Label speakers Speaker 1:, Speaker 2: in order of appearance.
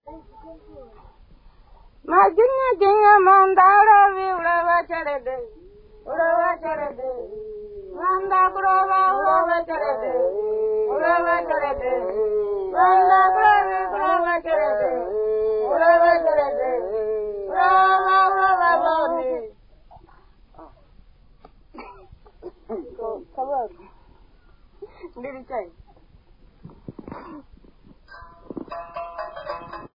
Speaker 1: Maginya jinya mandara viulava charade. Ulava charade. Manda kurava ulava charade. Ulava charade. Manda kurava ulava charade. Ulava charade. Ulava ulava boni. Come on. Did it change?